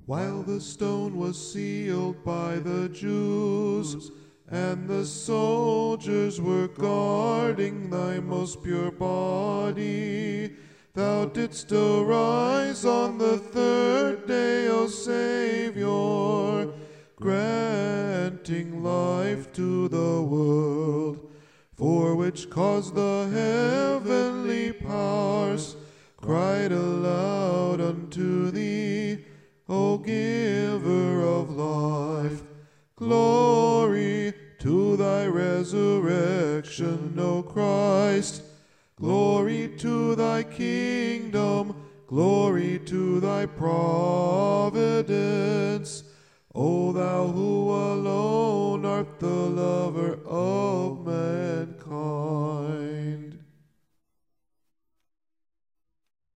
While the stone was sealed by the Jews, and the soldiers were guarding thy most pure body, thou didst arise on the third day, O Savior, granting life to the world, for which cause the heavenly powers cried aloud unto thee, O giver of life. Glory to thy resurrection, O Christ. Glory to thy kingdom. Glory to thy providence.